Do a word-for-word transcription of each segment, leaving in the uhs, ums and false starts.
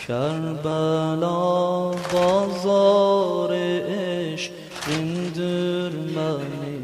کربلا بازار عشق اندرمنی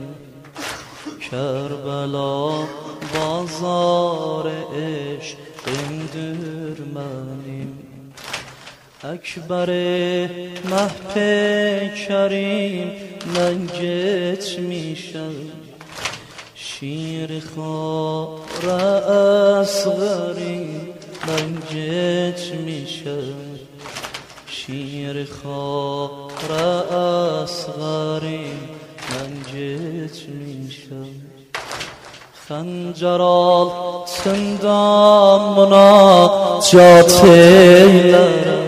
کربلا بازار عشق اندرمنیم اکبر مهد کریم من گتمیشم شیر خار اصغری من گتمیشم شیر خار اصغری من گتمیشم خنجر altından münacat eylerem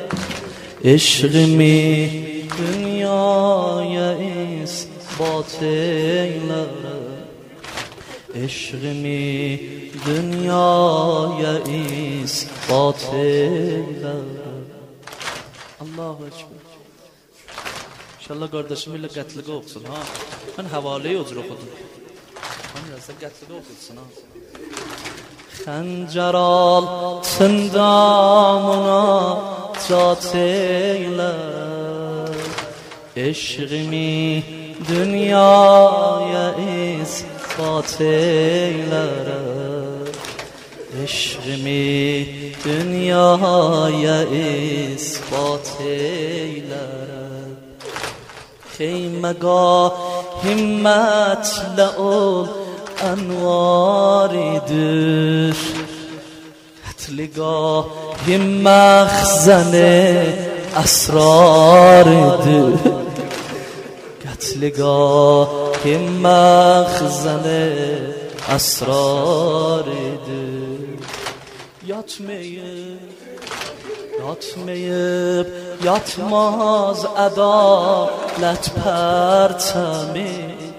eşqimi dünyaya isbat eylerem eşqimi dünyaya isbat eylerem Allahu Ekber. İnşallah kardeşim ile qətliqə oxusun ha. Mən həvaləyi ucur oxudum. خنجر altından münacat eyler eşqimi dünyaya isbat eyler eşqimi dünyaya isbat eyler خیمگاه همت لعول انواریدر قتلگاه مخزن اسراریدر قتلگاه مخزن اسراریدر yatmayıp yatmayıp yatmaz adalet perçemi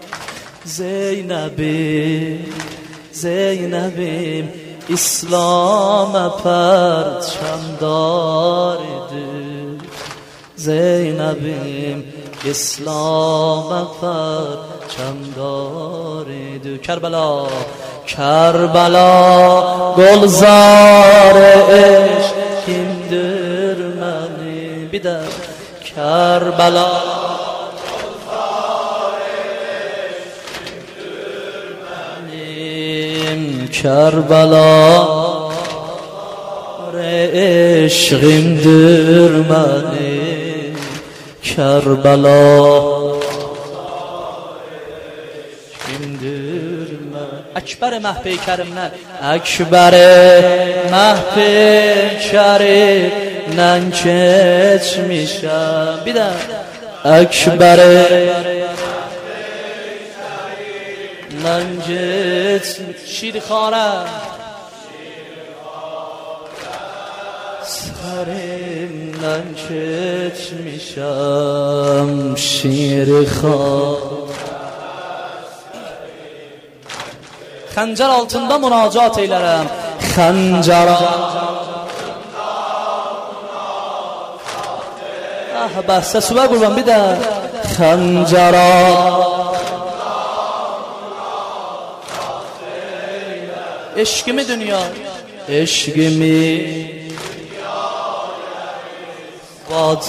Zeynep'im Zeynep'im İslam'a perçemdaridir Zeynep'im İslam'a perçemdaridir Kerbela Kerbela golzar-ı eşkimdir benim bir de Kerbela Kerbela eşqimdir benim Kerbela eşqimdir benim Ekber məhv-i kərimdən Ekber məhv-i kərimdən keçmişəm bir də Ekber من جت شیر خارم سرمden keçmişəm şir xar Xəncər altında münacat eylərəm Xəncər altında Ah bəhsə sübə qurban bir də Xəncər eşqimi dünya eşqimi isbat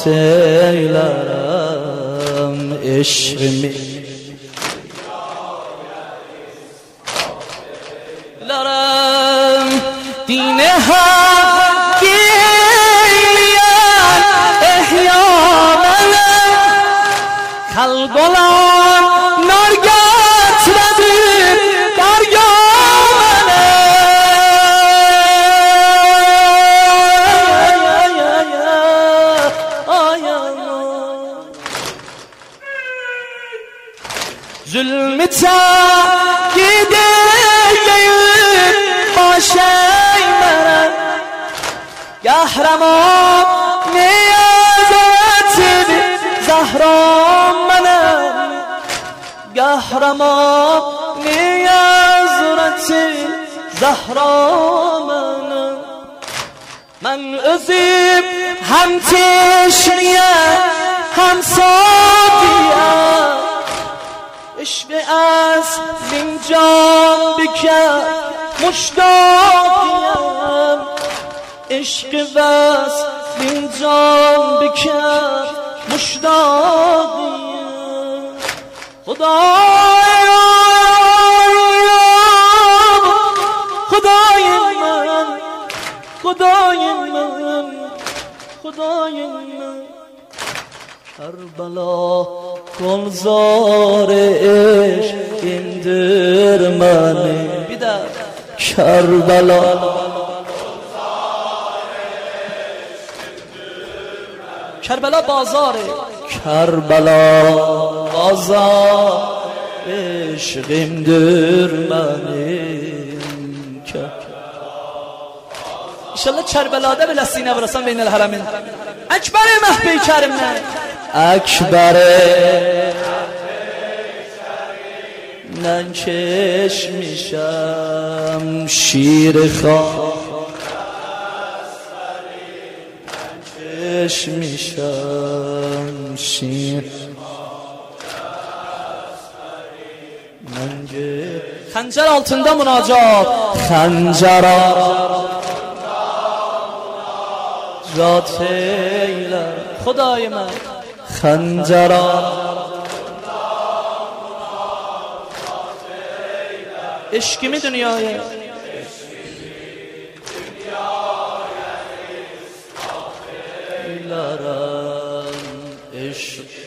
eylərəm eşqimi lərəm dini haqq eyləyən ehya mənəm xalq olan nar gətirədir qarya Zulmü takip edeyim baş eğmeren Kahraman niyazetini Zahram benim Kahraman niyazetini Zahram benim Ben özüm hem teşniye hem sadiye عشق از من جان بکن مشتاقیم عشق بس این جان بکر مشتاقی خدایا خدای من خدای من خدای من کربلا گلزار عشق اندر منه بیدر کربلا کربلا بازاره کربلا بازار عشقم در منه انشالله کربلاده به لسینه برسان بین الحرمین اکبر مهبی کرم نه اکبر ننکش میشم شیر خواه ننکش میشم شیر منگه خنجر altında münacat خنجر ذات ایلر خدای من خنجر عشقimi dünyaya ایلرم عشق